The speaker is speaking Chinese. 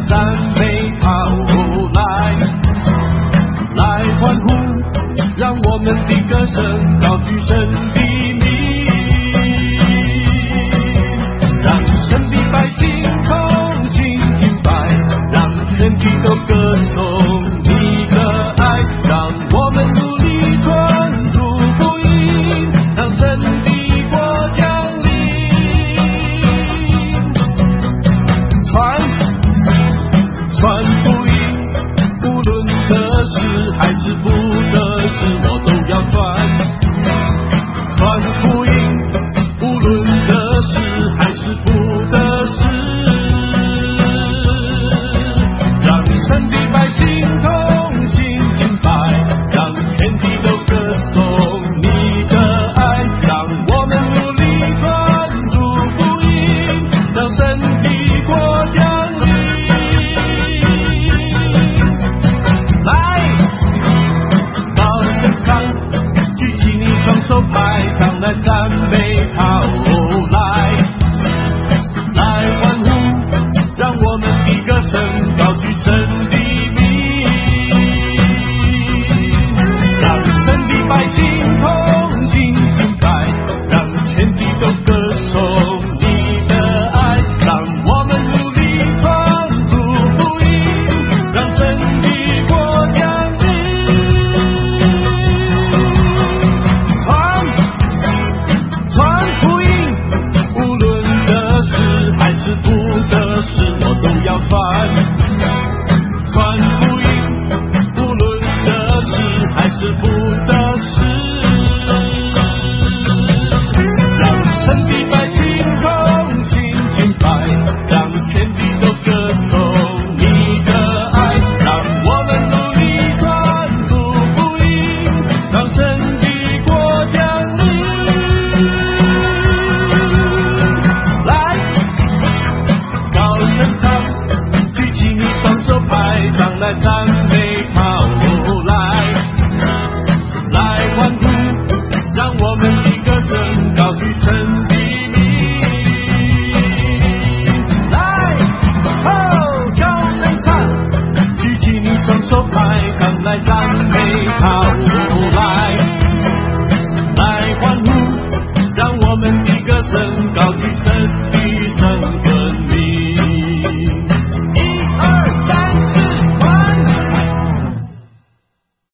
赞美他，来欢呼，让我们的歌声高举神的名，让神的百姓同心敬拜，让全体都歌颂你的爱，让我们努力传出福音，让神的国降临。传福音，无论得失还是不得失，我都要传。传福音，无论得失还是不得失，让神的百姓同心敬拜，让全体都歌颂你的爱，让我们努力传出福音，让神的国降临。来，到身旁，举起你双手，摆上来赞美。